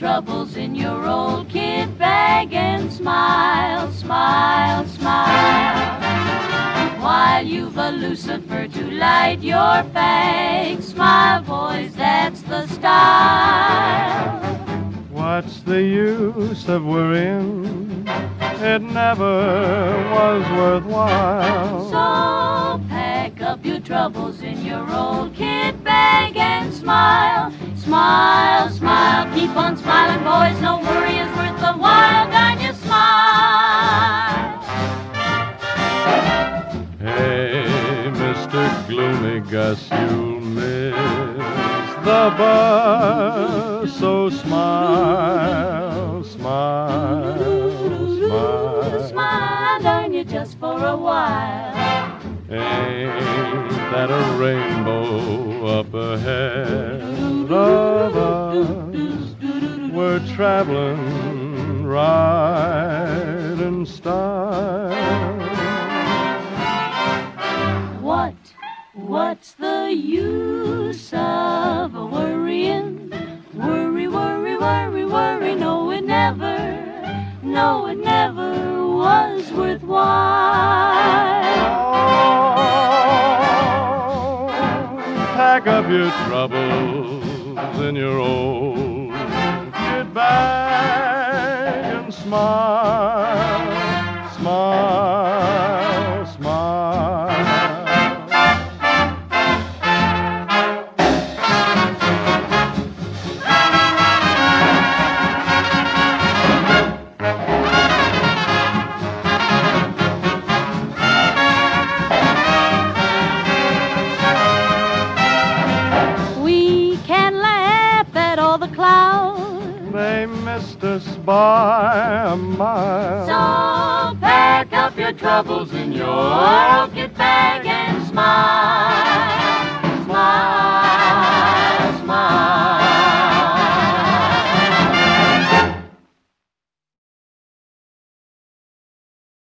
troubles in your old kit bag and smile, smile, smile. While you've a Lucifer to light your fag, smile, boys, that's the style. What's the use of worrying? It never was worthwhile. So pack up your troubles in your old kit bag and smile, smile, smile. Keep on smiling, boys, no worry is worth the while. Got you smile. Hey, Mr. Gloomy Gus, you'll miss the bus, so smile, smile, smile. Smile, darn you, just for a while. Ain't that a rainbow up ahead of us? We're traveling right in style. What's the use of worrying? Worry, worry, worry, worry. No, it never was worthwhile. Oh, pack up your troubles in your old kit bag and smile, smile, smile. They missed us by a mile. So pack up your troubles in your old kit bag and smile, smile.